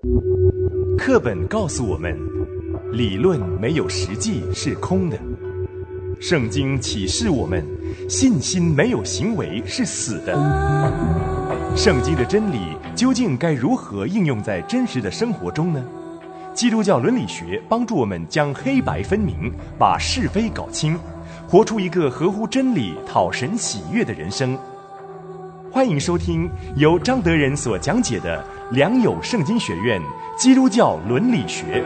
课本告诉我们，理论没有实际是空的。圣经启示我们，信心没有行为是死的。圣经的真理究竟该如何应用在真实的生活中呢？基督教伦理学帮助我们将黑白分明，把是非搞清，活出一个合乎真理、讨神喜悦的人生。欢迎收听由张德仁所讲解的良友圣经学院基督教伦理学。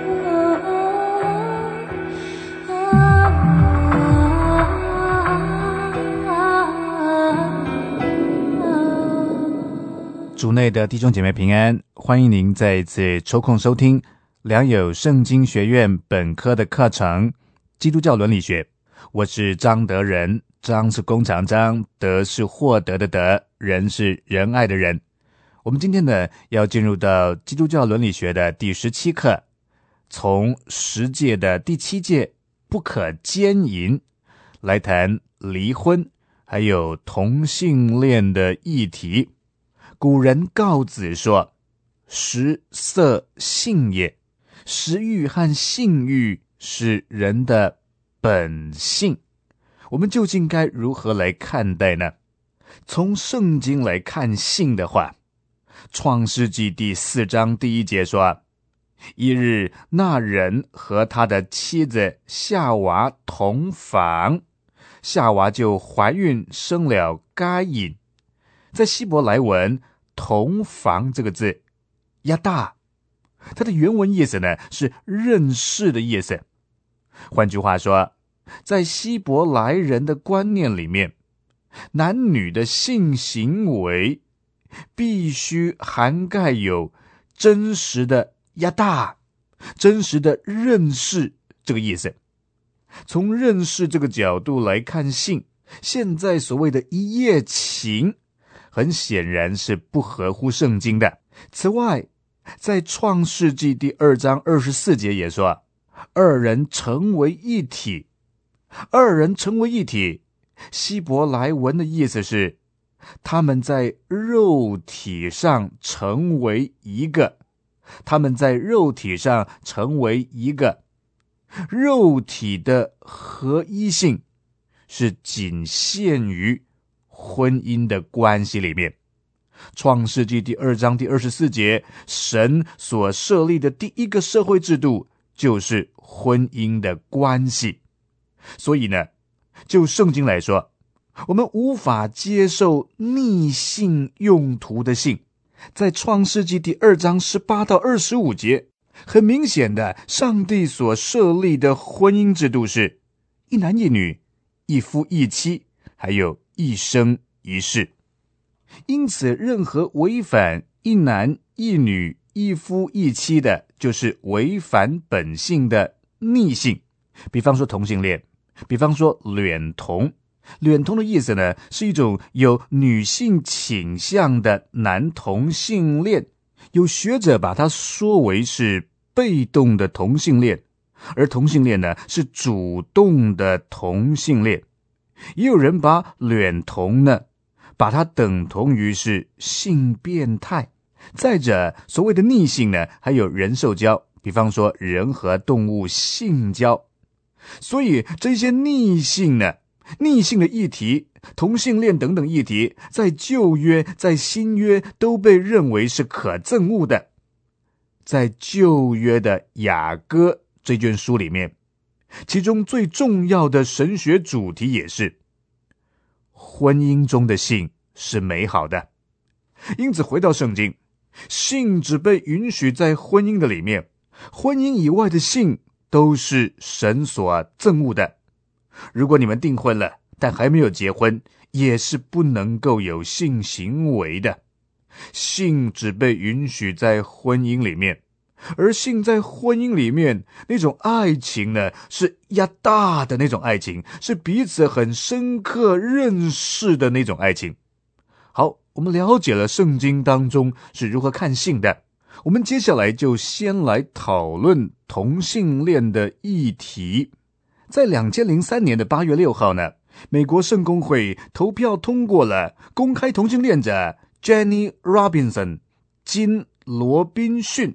主内的弟兄姐妹平安，欢迎您再一次抽空收听良友圣经学院本科的课程基督教伦理学。我是张德仁，张是弓长张，德是获得的德，仁是仁爱的仁。我们今天呢要进入到基督教伦理学的第17课，从10诫的第7诫不可奸淫来谈离婚还有同性恋的议题。古人告子说，食色性也，食欲和性欲是人的本性。我们究竟该如何来看待呢？从圣经来看性的话，创世纪第4章第1节说，一日那人和他的妻子夏娃同房，夏娃就怀孕生了该隐。在希伯来文同房这个字亚大，它的原文意思呢是认识的意思。换句话说，在希伯来人的观念里面，男女的性行为必须涵盖有真实的亚大，真实的认识这个意思。从认识这个角度来看性，现在所谓的一夜情很显然是不合乎圣经的。此外，在创世纪第2章24节也说，二人成为一体。二人成为一体，希伯来文的意思是他们在肉体上成为一个，他们在肉体上成为一个。肉体的合一性是仅限于婚姻的关系里面。创世纪第2章第24节，神所设立的第一个社会制度就是婚姻的关系。所以呢，就圣经来说，我们无法接受逆性用途的性。在创世纪第2章18到25节，很明显的，上帝所设立的婚姻制度是一男一女，一夫一妻，还有一生一世。因此，任何违反一男一女，一夫一妻的，就是违反本性的逆性。比方说同性恋，比方说恋童。恋童的意思呢，是一种有女性倾向的男同性恋。有学者把它说为是被动的同性恋，而同性恋呢是主动的同性恋。也有人把恋童呢把它等同于是性变态。再者，所谓的逆性呢，还有人兽交，比方说人和动物性交。所以这些逆性呢，逆性的议题，同性恋等等议题，在旧约在新约都被认为是可憎恶的。在旧约的雅歌这卷书里面，其中最重要的神学主题也是婚姻中的性是美好的。因此回到圣经，性只被允许在婚姻的里面，婚姻以外的性都是神所憎恶的。如果你们订婚了，但还没有结婚，也是不能够有性行为的。性只被允许在婚姻里面，而性在婚姻里面那种爱情呢，是亚大的那种爱情，是彼此很深刻认识的那种爱情。好，我们了解了圣经当中是如何看性的，我们接下来就先来讨论同性恋的议题。在2003年的8月6号呢，美国圣公会投票通过了公开同性恋者 Jenny Robinson 金罗宾逊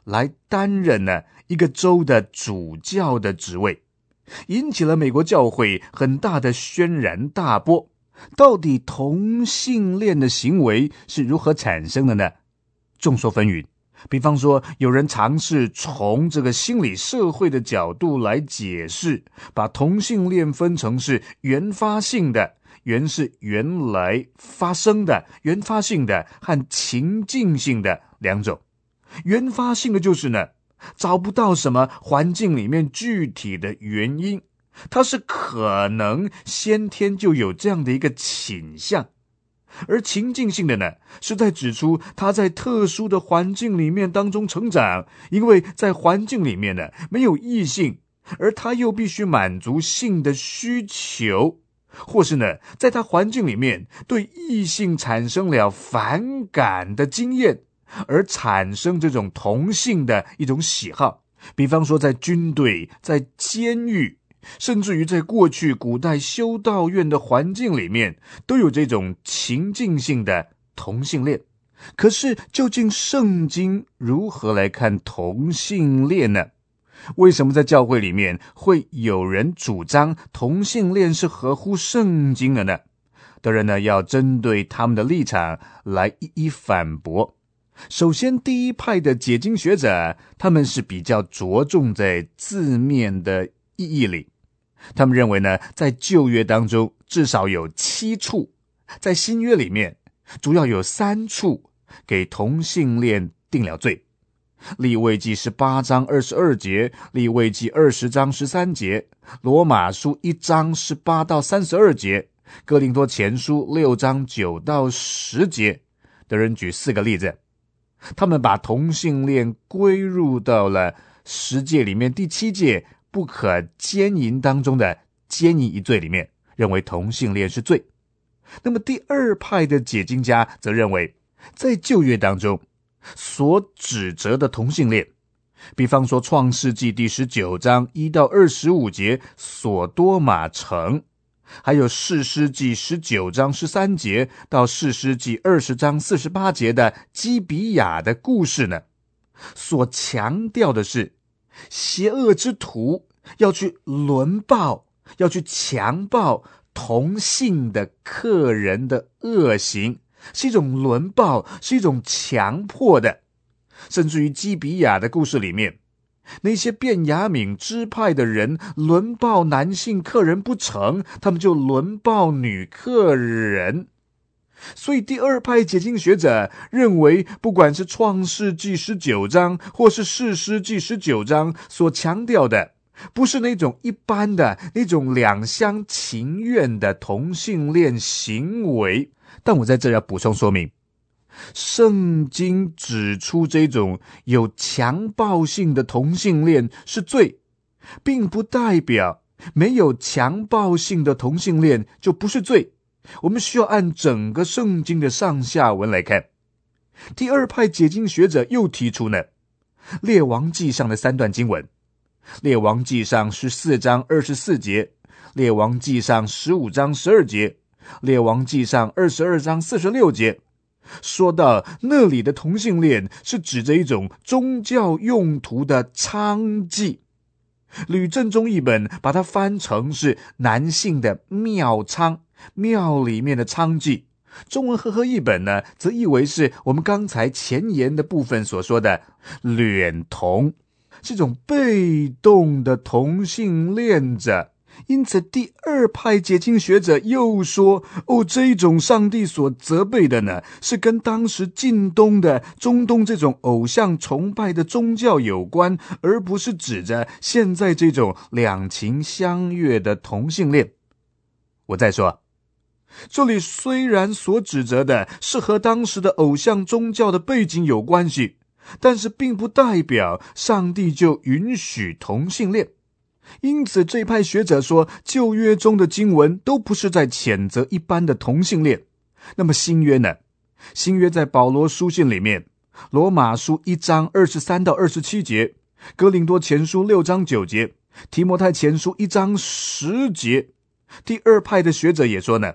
来担任一个州的主教的职位，引起了美国教会很大的轩然大波。到底同性恋的行为是如何产生的呢？众说纷纭。比方说，有人尝试从这个心理社会的角度来解释，把同性恋分成是原发性的，原是原来发生的，原发性的和情境性的两种。原发性的就是呢，找不到什么环境里面具体的原因，它是可能先天就有这样的一个倾向。而情境性的呢，是在指出他在特殊的环境里面当中成长，因为在环境里面呢没有异性，而他又必须满足性的需求，或是呢在他环境里面对异性产生了反感的经验，而产生这种同性的一种喜好。比方说在军队、在监狱，甚至于在过去古代修道院的环境里面，都有这种情境性的同性恋。可是究竟圣经如何来看同性恋呢？为什么在教会里面会有人主张同性恋是合乎圣经的呢？当然呢，要针对他们的立场来一一反驳。首先，第一派的解经学者，他们是比较着重在字面的意义里。他们认为呢，在旧约当中至少有7处，在新约里面主要有3处给同性恋定了罪。利未记18章22节，利未记20章13节，罗马书1章18到32节，哥林多前书6章9到10节。的人举4个例子，他们把同性恋归入到了10诫里面第7诫不可奸淫当中的奸淫一罪里面，认为同性恋是罪。那么第二派的解经家则认为，在旧约当中所指责的同性恋，比方说创世纪第19章1到25节所多玛城，还有士师记19章13节到士师记20章48节的基比亚的故事呢，所强调的是邪恶之徒要去轮暴，要去强暴同性的客人的恶行，是一种轮暴，是一种强迫的。甚至于基比亚的故事里面，那些便雅悯支派的人轮暴男性客人不成，他们就轮暴女客人。所以第二派解经学者认为，不管是创世纪19章或是士师记19章所强调的，不是那种一般的那种两厢情愿的同性恋行为。但我在这要补充说明，圣经指出这种有强暴性的同性恋是罪，并不代表没有强暴性的同性恋就不是罪。我们需要按整个圣经的上下文来看。第二派解经学者又提出呢，列王纪上的3段经文，列王纪上14章24节，列王纪上15章12节，列王纪上22章46节，说到那里的同性恋是指着一种宗教用途的娼妓。吕正中译本把它翻成是男性的庙娼，庙里面的娼妓。中文和合译本呢，则译为是我们刚才前言的部分所说的恋童，是种被动的同性恋者。因此第二派解经学者又说，这一种上帝所责备的呢，是跟当时近东的中东这种偶像崇拜的宗教有关，而不是指着现在这种两情相悦的同性恋。我再说，这里虽然所指责的是和当时的偶像宗教的背景有关系，但是并不代表上帝就允许同性恋。因此这派学者说，旧约中的经文都不是在谴责一般的同性恋。那么新约呢？新约在保罗书信里面，罗马书1章23到27节，哥林多前书6章9节，提摩太前书1章10节。第二派的学者也说呢，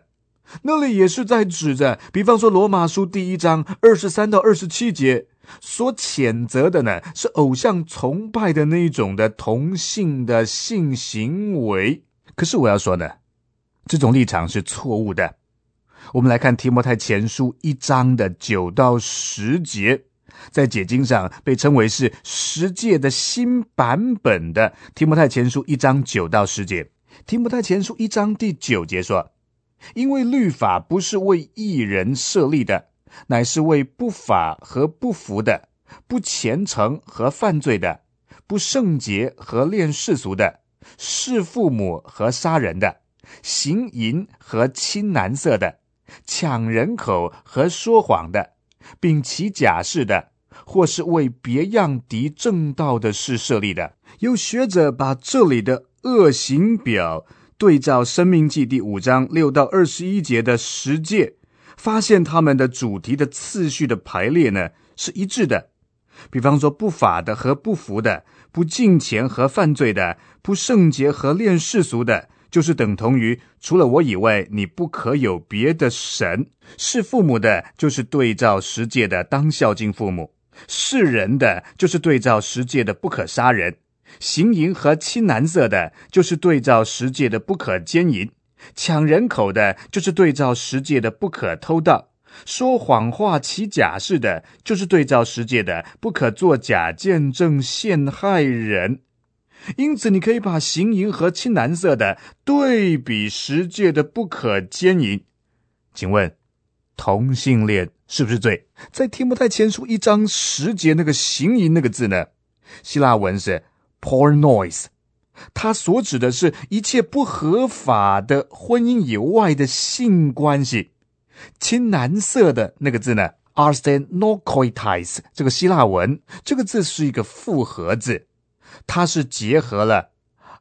那里也是在指着，比方说罗马书第1章23到27节所谴责的呢，是偶像崇拜的那一种的同性的性行为。可是我要说呢，这种立场是错误的。我们来看提摩太前书1章的9到10节，在解经上被称为是十诫的新版本的提摩太前书1章9到10节。提摩太前书1章第9节说，因为律法不是为义人设立的，乃是为不法和不服的，不虔诚和犯罪的，不圣洁和恋世俗的，弑父母和杀人的，行淫和亲男色的，抢人口和说谎的，并起假誓的，或是为别样敌正道的事设立的。有学者把这里的恶行表对照申命记第5章6到21节的十诫，发现他们的主题的次序的排列呢是一致的。比方说不法的和不服的，不敬虔和犯罪的，不圣洁和恋世俗的，就是等同于除了我以外你不可有别的神。是父母的就是对照十诫的当孝敬父母，是人的就是对照十诫的不可杀人，行淫和亲男色的就是对照十诫的不可奸淫，抢人口的就是对照十诫的不可偷盗，说谎话起假誓的就是对照十诫的不可作假见证陷害人。因此你可以把行淫和亲男色的对比十诫的不可奸淫。请问同性恋是不是罪？在提摩太前书1章10节那个行淫那个字呢，希腊文是 pornois， 它所指的是一切不合法的婚姻以外的性关系。亲男色的那个字呢 arsenokoitais， 这个希腊文这个字是一个复合字，它是结合了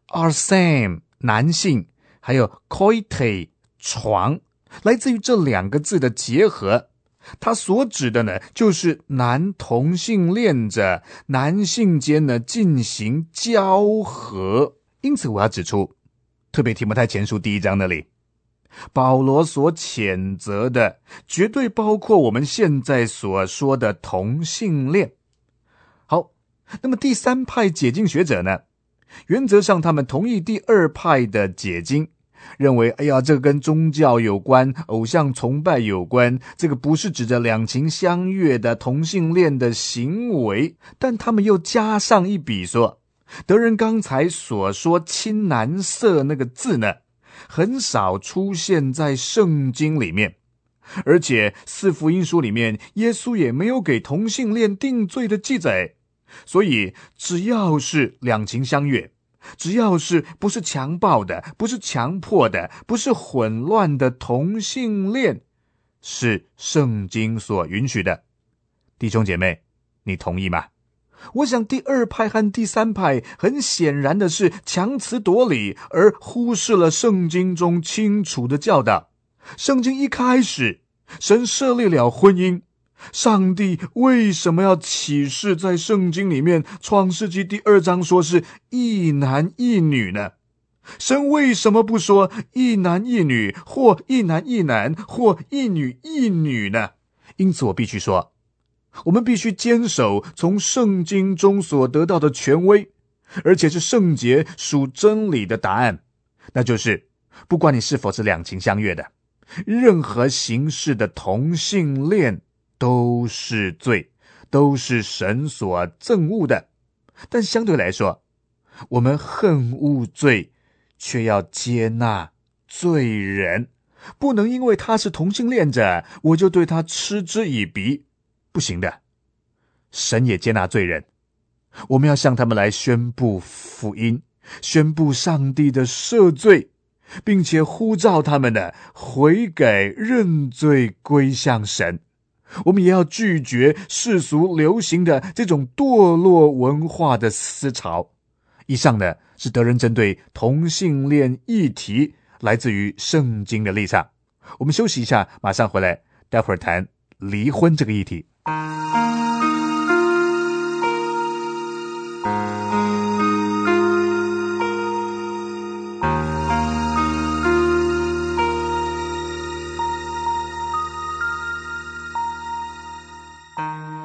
arsene 男性还有 koite 床，来自于这两个字的结合。它所指的呢，就是男同性恋者男性间呢进行交合。因此我要指出，特别提摩太前书第1章那里，保罗所谴责的绝对包括我们现在所说的同性恋。好，那么第三派解经学者呢，原则上他们同意第二派的解经，认为这个跟宗教有关，偶像崇拜有关，这个不是指着两情相悦的同性恋的行为。但他们又加上一笔说，德仁刚才所说亲男色那个字呢，很少出现在圣经里面，而且四福音书里面耶稣也没有给同性恋定罪的记载。所以只要是两情相悦，只要是不是强暴的，不是强迫的，不是混乱的同性恋，是圣经所允许的。弟兄姐妹，你同意吗？我想第二派和第三派很显然的是强词夺理，而忽视了圣经中清楚的教导。圣经一开始，神设立了婚姻，上帝为什么要启示在圣经里面创世纪第2章说是一男一女呢？神为什么不说一男一女，或一男一男，或一女一女呢？因此我必须说，我们必须坚守从圣经中所得到的权威，而且是圣洁属真理的答案，那就是不管你是否是两情相悦的，任何形式的同性恋都是罪，都是神所憎恶的。但相对来说，我们恨恶罪，却要接纳罪人，不能因为他是同性恋者，我就对他嗤之以鼻，不行的。神也接纳罪人，我们要向他们来宣布福音，宣布上帝的赦罪，并且呼召他们的悔改认罪归向神。我们也要拒绝世俗流行的这种堕落文化的思潮。以上呢是德仁针对同性恋议题来自于圣经的立场。我们休息一下，马上回来，待会儿谈离婚这个议题。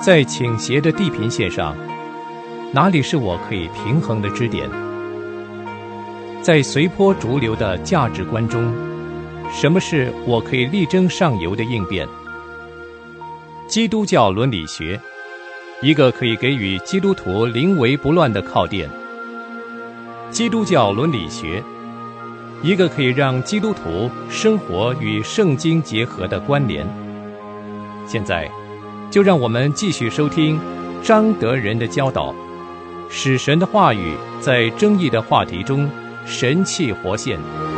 在倾斜的地平线上，哪里是我可以平衡的支点？在随波逐流的价值观中，什么是我可以力争上游的应变？基督教伦理学，一个可以给予基督徒临危不乱的靠垫。基督教伦理学，一个可以让基督徒生活与圣经结合的关联。现在，就让我们继续收听张德仁的教导，使神的话语在争议的话题中神气活现。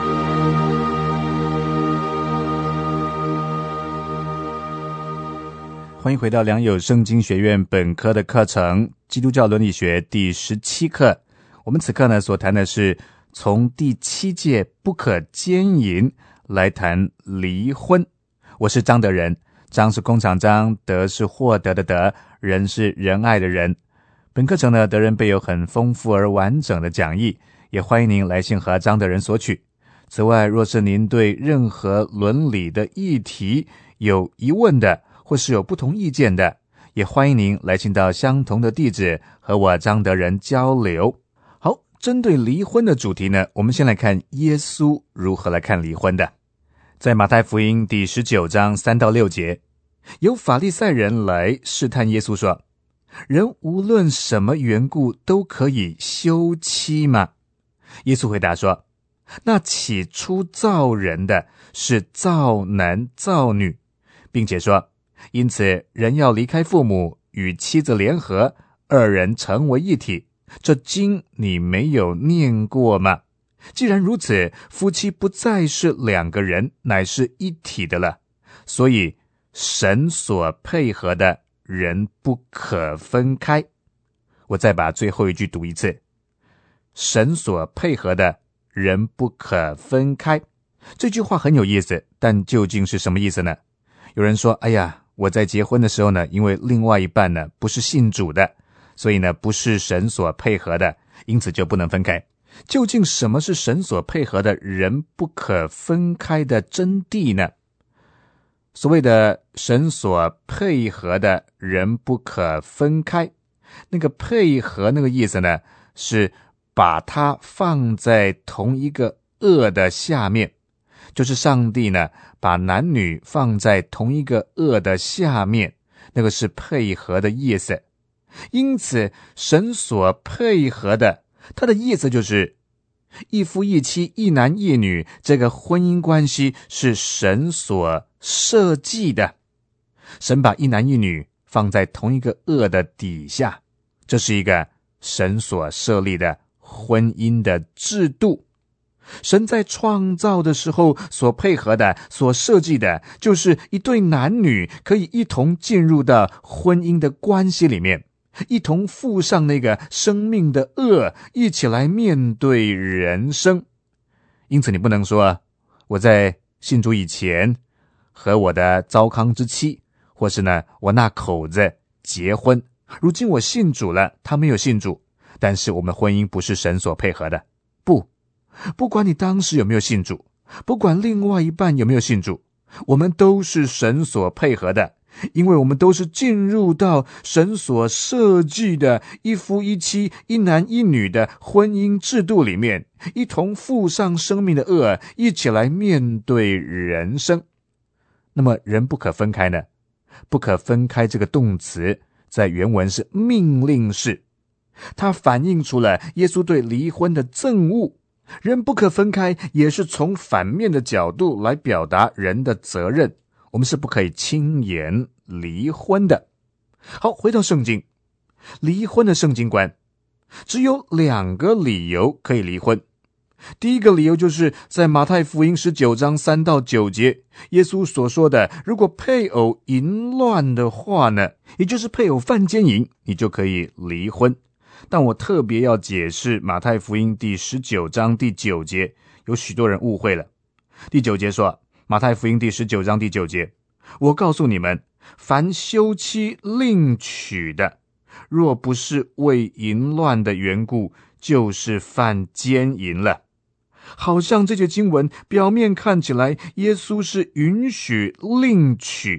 欢迎回到良友圣经学院本科的课程《基督教伦理学》第17课。我们此刻呢所谈的是从第7诫不可奸淫来谈离婚。我是张德仁，张是工厂张，德是获得的德，仁是仁爱的仁。本课程呢，德仁备有很丰富而完整的讲义，也欢迎您来信和张德仁索取。此外，若是您对任何伦理的议题有疑问的，或是有不同意见的，也欢迎您来信到相同的地址和我张德仁交流。好，针对离婚的主题呢，我们先来看耶稣如何来看离婚的。在马太福音第19章3到6节，有法利赛人来试探耶稣说，人无论什么缘故都可以休妻吗？耶稣回答说，那起初造人的是造男造女，并且说，因此人要离开父母，与妻子联合，二人成为一体。这经你没有念过吗？既然如此，夫妻不再是两个人，乃是一体的了。所以神所配合的人不可分开。我再把最后一句读一次，神所配合的人不可分开。这句话很有意思，但究竟是什么意思呢？有人说，哎呀，我在结婚的时候呢，因为另外一半呢不是信主的，所以呢不是神所配合的，因此就不能分开。究竟什么是神所配合的人不可分开的真谛呢？所谓的神所配合的人不可分开，那个配合那个意思呢，是把它放在同一个轭的下面，就是上帝呢把男女放在同一个轭的下面，那个是配合的意思。因此神所配合的，它的意思就是一夫一妻一男一女，这个婚姻关系是神所设计的。神把一男一女放在同一个轭的底下，这是一个神所设立的婚姻的制度。神在创造的时候所配合的，所设计的，就是一对男女可以一同进入到婚姻的关系里面，一同负上那个生命的轭，一起来面对人生。因此你不能说，我在信主以前和我的糟糠之妻，或是呢我那口子结婚，如今我信主了，他没有信主，但是我们婚姻不是神所配合的。不管你当时有没有信主，不管另外一半有没有信主，我们都是神所配合的，因为我们都是进入到神所设计的一夫一妻一男一女的婚姻制度里面，一同负上生命的轭，一起来面对人生。那么人不可分开呢？不可分开这个动词在原文是命令式，它反映出了耶稣对离婚的憎恶。人不可分开也是从反面的角度来表达人的责任，我们是不可以轻言离婚的。好，回到圣经，离婚的圣经观只有2个理由可以离婚。第一个理由就是在马太福音19章3到9节，耶稣所说的，如果配偶淫乱的话呢，也就是配偶犯奸淫，你就可以离婚。但我特别要解释马太福音第19章第9节，有许多人误会了。第9节说，马太福音第19章第9节，我告诉你们，凡休妻另娶的，若不是为淫乱的缘故，就是犯奸淫了。好像这节经文表面看起来耶稣是允许另娶，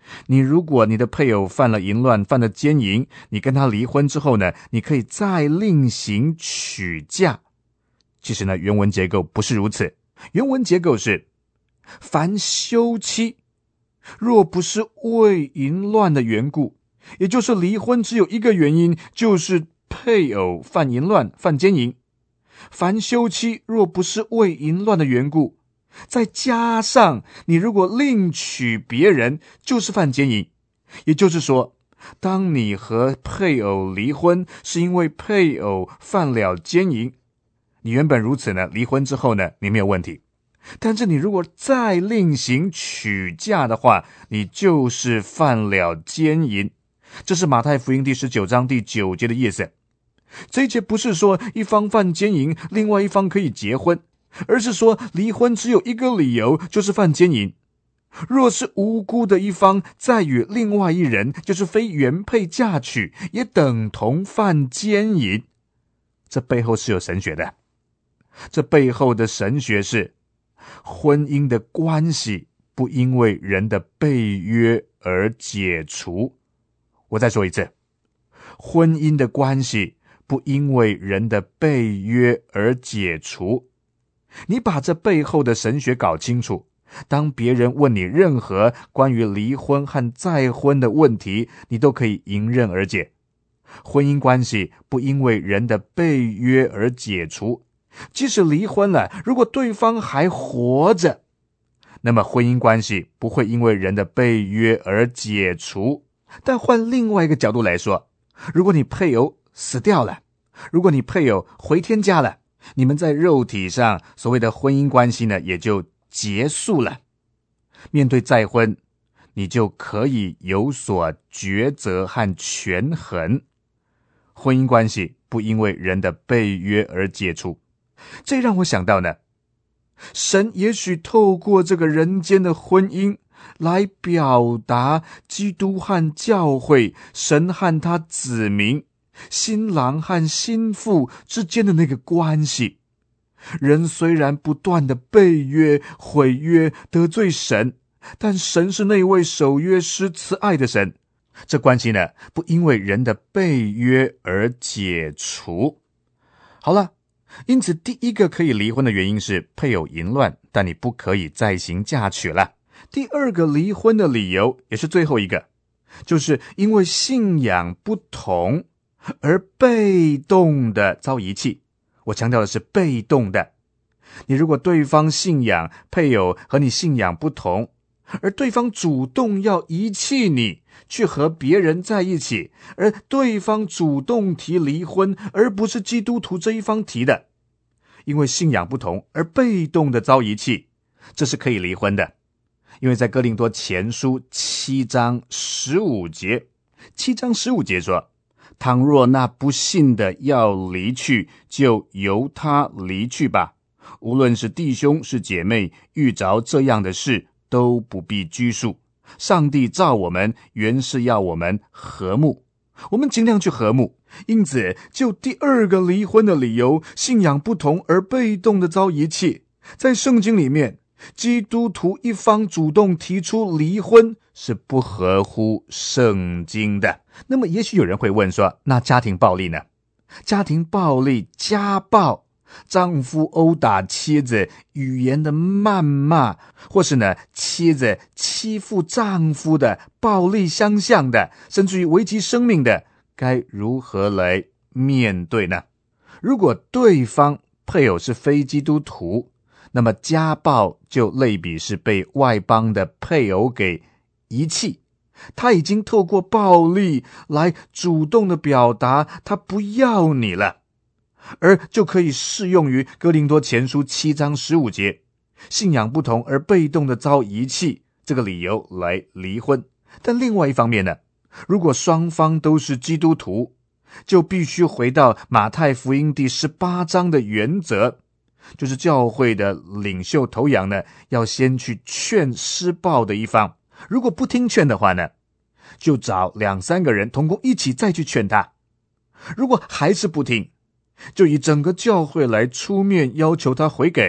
你如果你的配偶犯了淫乱，犯了奸淫，你跟他离婚之后呢，你可以再另行娶嫁。其实呢，原文结构不是如此，原文结构是凡休妻，若不是为淫乱的缘故，也就是离婚只有一个原因，就是配偶犯淫乱，犯奸淫。凡休妻若不是为淫乱的缘故，再加上你如果另娶别人，就是犯奸淫。也就是说，当你和配偶离婚是因为配偶犯了奸淫，你原本如此呢，离婚之后呢，你没有问题。但是你如果再另行娶嫁的话，你就是犯了奸淫。这是马太福音第19章第9节的意思。这一节不是说一方犯奸淫，另外一方可以结婚，而是说离婚只有一个理由，就是犯奸淫。若是无辜的一方再与另外一人，就是非原配嫁娶，也等同犯奸淫。这背后是有神学的，这背后的神学是婚姻的关系不因为人的背约而解除。我再说一次，婚姻的关系不因为人的背约而解除。你把这背后的神学搞清楚，当别人问你任何关于离婚和再婚的问题，你都可以迎刃而解。婚姻关系不因为人的背约而解除，即使离婚了，如果对方还活着，那么婚姻关系不会因为人的背约而解除。但换另外一个角度来说，如果你配偶死掉了，如果你配偶回天家了，你们在肉体上所谓的婚姻关系呢，也就结束了。面对再婚，你就可以有所抉择和权衡。婚姻关系不因为人的背约而解除。这让我想到呢，神也许透过这个人间的婚姻来表达基督和教会，神和他子民，新郎和新妇之间的那个关系。人虽然不断的背约、毁约、得罪神，但神是那位守约施慈爱的神。这关系呢，不因为人的背约而解除。好了，因此第一个可以离婚的原因是配偶淫乱，但你不可以再行嫁娶了。第二个离婚的理由，也是最后一个，就是因为信仰不同而被动的遭遗弃。我强调的是被动的。你如果对方信仰配偶和你信仰不同，而对方主动要遗弃你，去和别人在一起，而对方主动提离婚，而不是基督徒这一方提的，因为信仰不同而被动的遭遗弃，这是可以离婚的。因为在哥林多前书7章15节说，倘若那不信的要离去，就由他离去吧。无论是弟兄是姐妹，遇着这样的事，都不必拘束。上帝造我们，原是要我们和睦，我们尽量去和睦。因此，就第二个离婚的理由，信仰不同而被动的遭遗弃，在圣经里面，基督徒一方主动提出离婚是不合乎圣经的。那么也许有人会问说，那家庭暴力呢？家庭暴力、家暴，丈夫殴打妻子，语言的谩骂，或是呢妻子欺负丈夫的，暴力相向的，甚至于危及生命的，该如何来面对呢？如果对方配偶是非基督徒，那么家暴就类比是被外邦的配偶给遗弃，他已经透过暴力来主动的表达他不要你了，而就可以适用于哥林多前书7章15节，信仰不同而被动的遭遗弃这个理由来离婚。但另外一方面呢，如果双方都是基督徒，就必须回到马太福音第18章的原则，就是教会的领袖头羊呢，要先去劝施暴的一方，如果不听劝的话呢，就找2-3个人同工一起再去劝他，如果还是不听，就以整个教会来出面要求他悔改，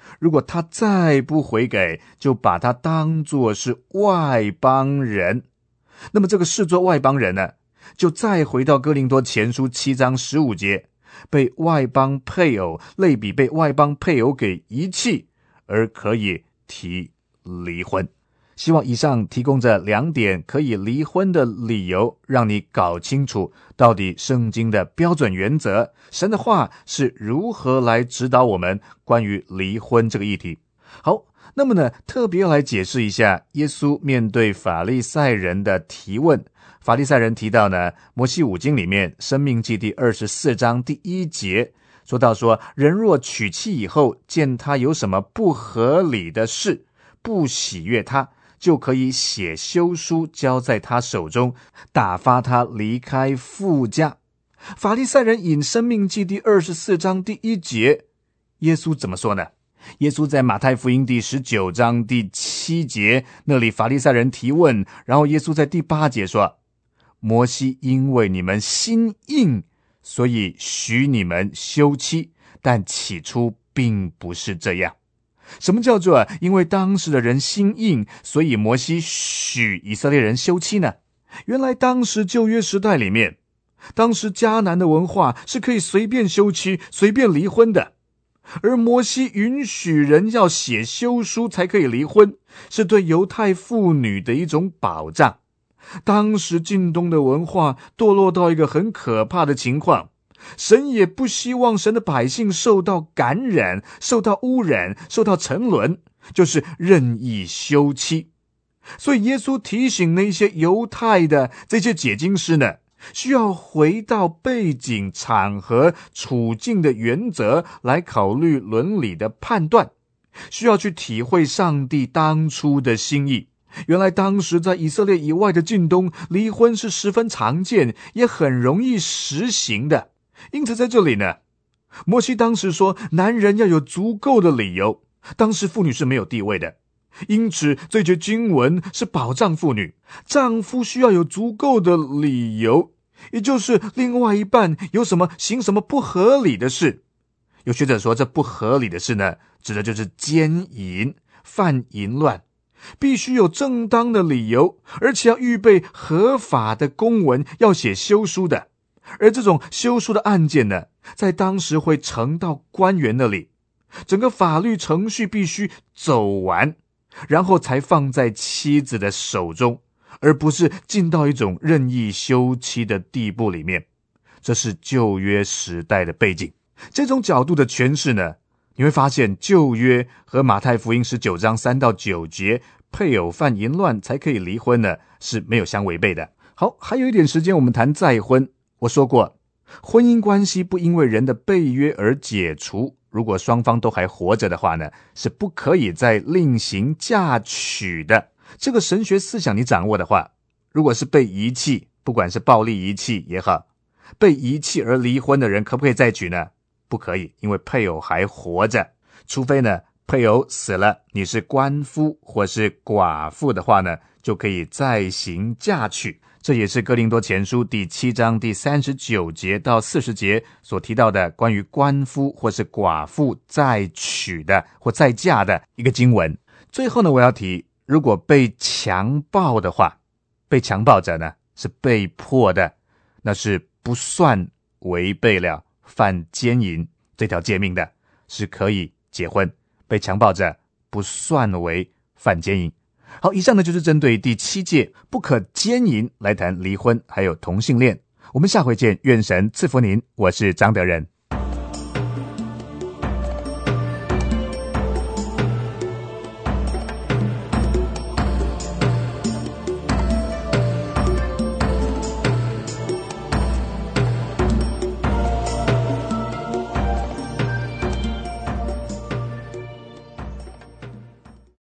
如果他再不悔改，就把他当作是外邦人。那么这个视作外邦人呢，就再回到哥林多前书7章15节，被外邦配偶类比被外邦配偶给遗弃，而可以提离婚。希望以上提供这2点可以离婚的理由，让你搞清楚到底圣经的标准原则，神的话是如何来指导我们关于离婚这个议题。好，那么呢，特别来解释一下耶稣面对法利赛人的提问。法利赛人提到呢，摩西五经里面申命记第24章第1节说到说，人若娶妻以后，见他有什么不合理的事，不喜悦他，就可以写休书交在他手中，打发他离开父家。法利赛人引申命记第24章第1节，耶稣怎么说呢？耶稣在马太福音第19章第7节，那里法利赛人提问，然后耶稣在第8节说，摩西因为你们心硬，所以许你们休妻，但起初并不是这样。什么叫做因为当时的人心硬，所以摩西许以色列人休妻呢？原来当时旧约时代里面，当时迦南的文化是可以随便休妻随便离婚的，而摩西允许人要写休书才可以离婚，是对犹太妇女的一种保障。当时近东的文化堕落到一个很可怕的情况，神也不希望神的百姓受到感染，受到污染，受到沉沦，就是任意休妻。所以耶稣提醒那些犹太的这些解经师呢，需要回到背景、场合、处境的原则来考虑伦理的判断，需要去体会上帝当初的心意。原来当时在以色列以外的近东，离婚是十分常见，也很容易实行的。因此在这里呢，摩西当时说男人要有足够的理由，当时妇女是没有地位的，因此这节经文是保障妇女，丈夫需要有足够的理由，也就是另外一半有什么行什么不合理的事。有学者说这不合理的事呢，指的就是奸淫、犯淫乱，必须有正当的理由，而且要预备合法的公文，要写休书的。而这种休书的案件呢，在当时会呈到官员那里，整个法律程序必须走完，然后才放在妻子的手中，而不是进到一种任意休妻的地步里面。这是旧约时代的背景。这种角度的诠释呢，你会发现旧约和马太福音19章3到9节配偶犯淫乱才可以离婚呢，是没有相违背的。好，还有一点时间我们谈再婚。我说过，婚姻关系不因为人的被约而解除，如果双方都还活着的话呢，是不可以再另行嫁娶的。这个神学思想你掌握的话，如果是被遗弃，不管是暴力遗弃也好，被遗弃而离婚的人可不可以再娶呢？不可以，因为配偶还活着，除非呢配偶死了，你是官夫或是寡妇的话呢，就可以再行嫁娶。这也是哥林多前书第7章第39节到40节所提到的关于官夫或是寡妇再娶的或再嫁的一个经文。最后呢，我要提，如果被强暴的话，被强暴者呢是被迫的，那是不算违背了犯奸淫这条诫命的，是可以结婚。被强暴者不算为犯奸淫。好，以上呢就是针对第7届不可奸淫来谈离婚还有同性恋。我们下回见，愿神赐福您，我是张德仁。